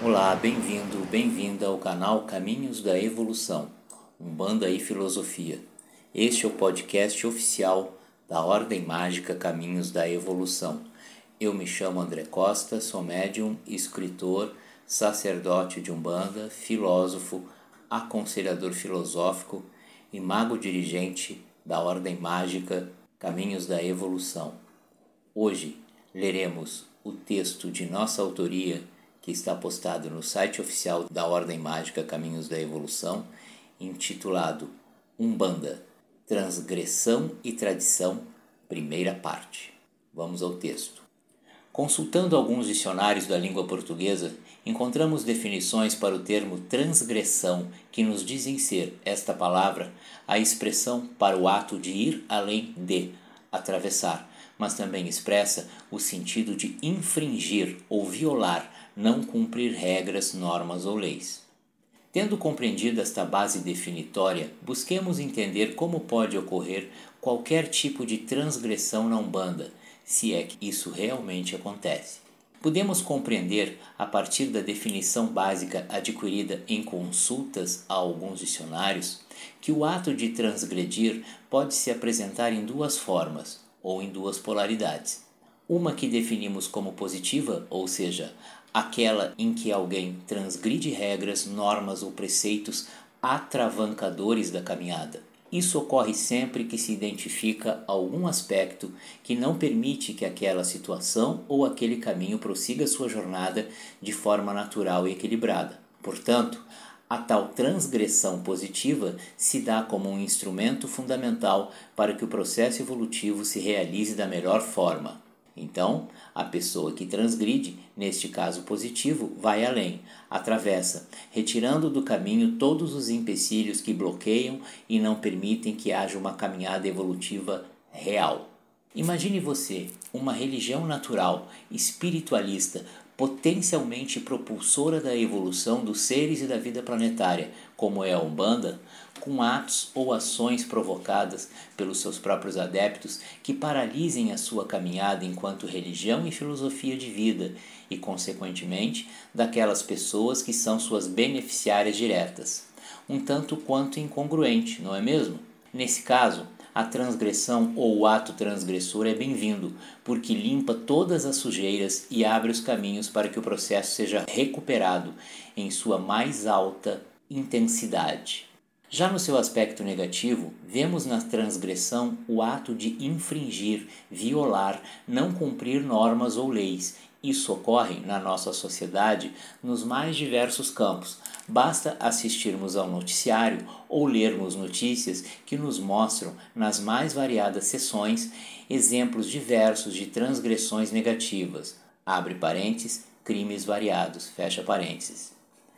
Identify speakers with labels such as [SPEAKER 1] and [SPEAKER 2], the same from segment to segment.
[SPEAKER 1] Olá, bem-vindo, bem-vinda ao canal Caminhos da Evolução, Umbanda e Filosofia. Este é o podcast oficial da Ordem Mágica Caminhos da Evolução. Eu me chamo André Costa, sou médium, escritor, sacerdote de Umbanda, filósofo, aconselhador filosófico e mago dirigente da Ordem Mágica Caminhos da Evolução. Hoje leremos o texto de nossa autoria que está postado no site oficial da Ordem Mágica Caminhos da Evolução, intitulado Umbanda, Transgressão e Tradição, primeira parte. Vamos ao texto. Consultando alguns dicionários da língua portuguesa, encontramos definições para o termo transgressão, que nos dizem ser, esta palavra, a expressão para o ato de ir além de, atravessar, mas também expressa o sentido de infringir ou violar, não cumprir regras, normas ou leis. Tendo compreendido esta base definitória, busquemos entender como pode ocorrer qualquer tipo de transgressão na Umbanda, se é que isso realmente acontece. Podemos compreender, a partir da definição básica adquirida em consultas a alguns dicionários, que o ato de transgredir pode se apresentar em duas formas, ou em duas polaridades. Uma que definimos como positiva, ou seja, aquela em que alguém transgride regras, normas ou preceitos atravancadores da caminhada. Isso ocorre sempre que se identifica algum aspecto que não permite que aquela situação ou aquele caminho prossiga sua jornada de forma natural e equilibrada. Portanto, a tal transgressão positiva se dá como um instrumento fundamental para que o processo evolutivo se realize da melhor forma. Então, a pessoa que transgride, neste caso positivo, vai além, atravessa, retirando do caminho todos os empecilhos que bloqueiam e não permitem que haja uma caminhada evolutiva real. Imagine você, uma religião natural, espiritualista, potencialmente propulsora da evolução dos seres e da vida planetária, como é a Umbanda, com atos ou ações provocadas pelos seus próprios adeptos que paralisem a sua caminhada enquanto religião e filosofia de vida e, consequentemente, daquelas pessoas que são suas beneficiárias diretas. Um tanto quanto incongruente, não é mesmo? Nesse caso, a transgressão ou o ato transgressor é bem-vindo, porque limpa todas as sujeiras e abre os caminhos para que o processo seja recuperado em sua mais alta intensidade. Já no seu aspecto negativo, vemos na transgressão o ato de infringir, violar, não cumprir normas ou leis. Isso ocorre na nossa sociedade nos mais diversos campos. Basta assistirmos ao noticiário ou lermos notícias que nos mostram, nas mais variadas seções, exemplos diversos de transgressões negativas. Abre parênteses, crimes variados, fecha parênteses.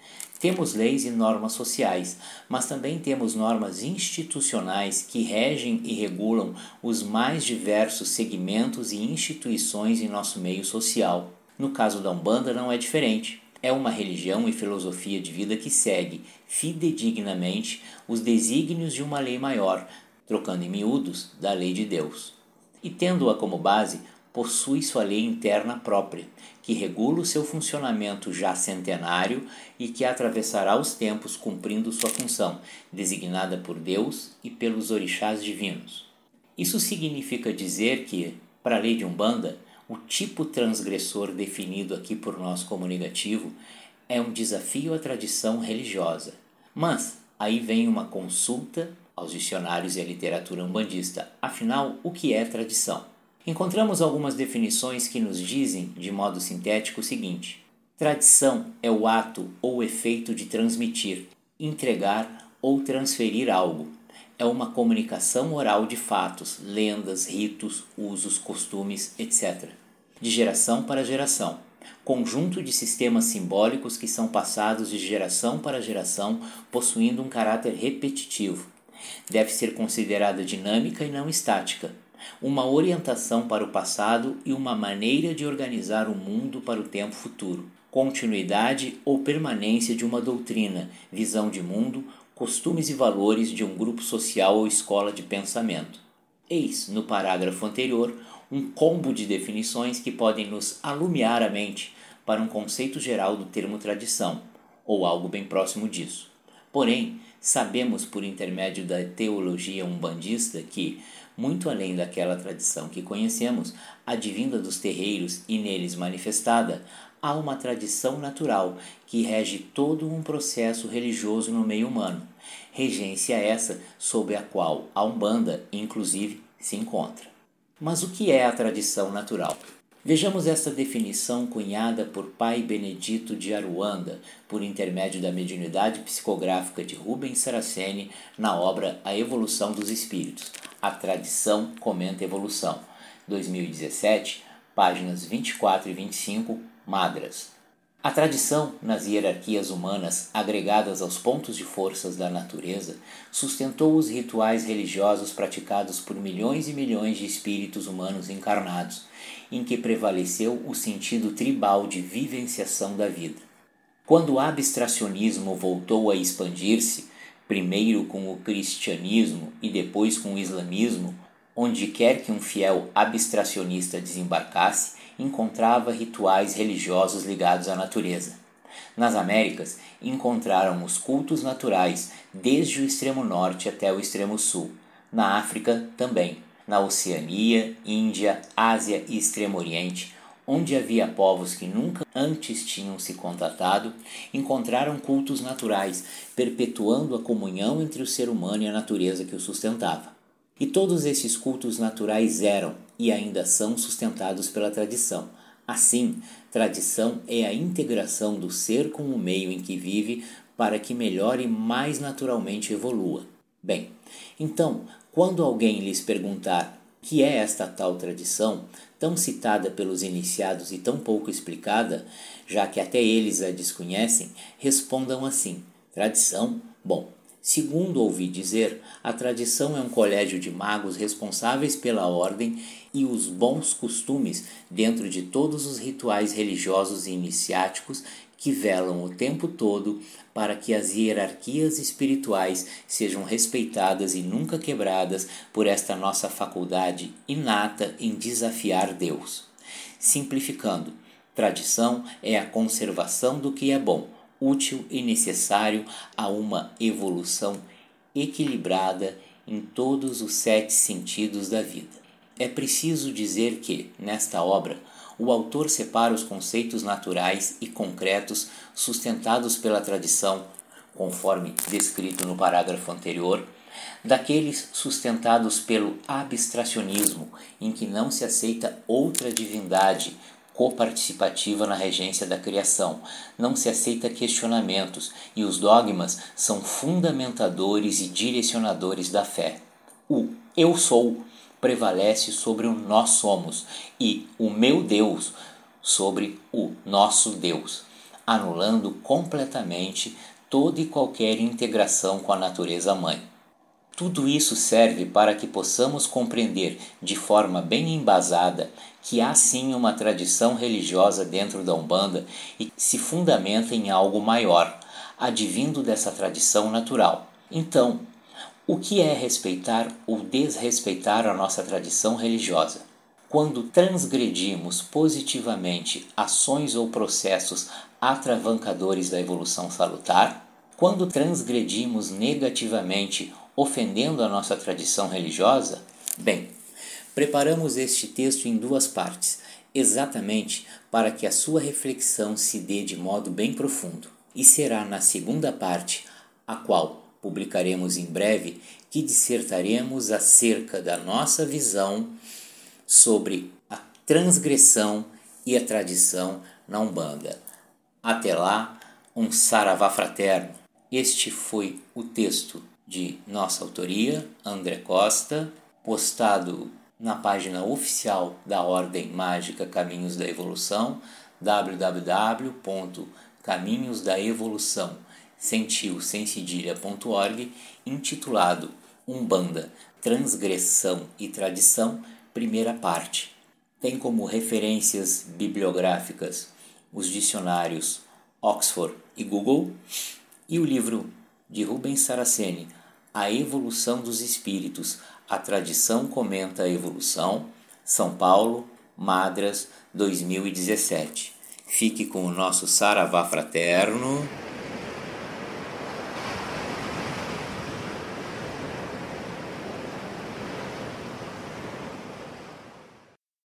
[SPEAKER 1] Temos leis e normas sociais, mas também temos normas institucionais que regem e regulam os mais diversos segmentos e instituições em nosso meio social. No caso da Umbanda não é diferente. É uma religião e filosofia de vida que segue, fidedignamente, os desígnios de uma lei maior, trocando em miúdos, da lei de Deus. E tendo-a como base, possui sua lei interna própria, que regula o seu funcionamento já centenário e que atravessará os tempos cumprindo sua função, designada por Deus e pelos orixás divinos. Isso significa dizer que, para a lei de Umbanda, o tipo transgressor definido aqui por nós como negativo é um desafio à tradição religiosa. Mas aí vem uma consulta aos dicionários e à literatura umbandista. Afinal, o que é tradição? Encontramos algumas definições que nos dizem, de modo sintético, o seguinte: tradição é o ato ou efeito de transmitir, entregar ou transferir algo. É uma comunicação oral de fatos, lendas, ritos, usos, costumes, etc. De geração para geração. Conjunto de sistemas simbólicos que são passados de geração para geração, possuindo um caráter repetitivo. Deve ser considerada dinâmica e não estática. Uma orientação para o passado e uma maneira de organizar o mundo para o tempo futuro. Continuidade ou permanência de uma doutrina, visão de mundo, costumes e valores de um grupo social ou escola de pensamento. Eis, no parágrafo anterior, um combo de definições que podem nos alumiar a mente para um conceito geral do termo tradição, ou algo bem próximo disso. Porém, sabemos por intermédio da teologia umbandista que, muito além daquela tradição que conhecemos, advinda dos terreiros e neles manifestada, há uma tradição natural que rege todo um processo religioso no meio humano, regência essa sob a qual a Umbanda, inclusive, se encontra. Mas o que é a tradição natural? Vejamos esta definição cunhada por Pai Benedito de Aruanda, por intermédio da mediunidade psicográfica de Rubens Saraceni, na obra A Evolução dos Espíritos. A Tradição Comenta Evolução, 2017, páginas 24 e 25, Madras. A tradição, nas hierarquias humanas agregadas aos pontos de forças da natureza, sustentou os rituais religiosos praticados por milhões e milhões de espíritos humanos encarnados, em que prevaleceu o sentido tribal de vivenciação da vida. Quando o abstracionismo voltou a expandir-se, primeiro com o cristianismo e depois com o islamismo, onde quer que um fiel abstracionista desembarcasse, encontrava rituais religiosos ligados à natureza. Nas Américas, encontraram os cultos naturais desde o extremo norte até o extremo sul. Na África, também. Na Oceania, Índia, Ásia e Extremo Oriente, onde havia povos que nunca antes tinham se contatado, encontraram cultos naturais, perpetuando a comunhão entre o ser humano e a natureza que o sustentava. E todos esses cultos naturais eram e ainda são sustentados pela tradição. Assim, tradição é a integração do ser com o meio em que vive para que melhore mais naturalmente evolua. Bem, então, quando alguém lhes perguntar o que é esta tal tradição, tão citada pelos iniciados e tão pouco explicada, já que até eles a desconhecem, respondam assim: tradição? Bom, segundo ouvi dizer, a tradição é um colégio de magos responsáveis pela ordem e os bons costumes dentro de todos os rituais religiosos e iniciáticos que velam o tempo todo para que as hierarquias espirituais sejam respeitadas e nunca quebradas por esta nossa faculdade inata em desafiar Deus. Simplificando, tradição é a conservação do que é bom, útil e necessário a uma evolução equilibrada em todos os 7 sentidos da vida. É preciso dizer que, nesta obra, o autor separa os conceitos naturais e concretos sustentados pela tradição, conforme descrito no parágrafo anterior, daqueles sustentados pelo abstracionismo, em que não se aceita outra divindade coparticipativa na regência da criação, não se aceita questionamentos e os dogmas são fundamentadores e direcionadores da fé. O eu sou prevalece sobre o nós somos e o meu Deus sobre o nosso Deus, anulando completamente toda e qualquer integração com a natureza mãe. Tudo isso serve para que possamos compreender de forma bem embasada que há sim uma tradição religiosa dentro da Umbanda e que se fundamenta em algo maior, advindo dessa tradição natural. Então, o que é respeitar ou desrespeitar a nossa tradição religiosa? Quando transgredimos positivamente ações ou processos atravancadores da evolução salutar? Quando transgredimos negativamente, ofendendo a nossa tradição religiosa? Bem, preparamos este texto em 2 partes, exatamente para que a sua reflexão se dê de modo bem profundo. E será na segunda parte, a qual publicaremos em breve, que dissertaremos acerca da nossa visão sobre a transgressão e a tradição na Umbanda. Até lá, um saravá fraterno. Este foi o texto de nossa autoria, André Costa, postado na página oficial da Ordem Mágica Caminhos da Evolução, www.caminhosdaevolução, intitulado Umbanda, Transgressão e Tradição, primeira parte. Tem como referências bibliográficas os dicionários Oxford e Google e o livro de Rubens Saraceni, A Evolução dos Espíritos, A Tradição Comenta a Evolução, São Paulo, Madras, 2017. Fique com o nosso saravá fraterno.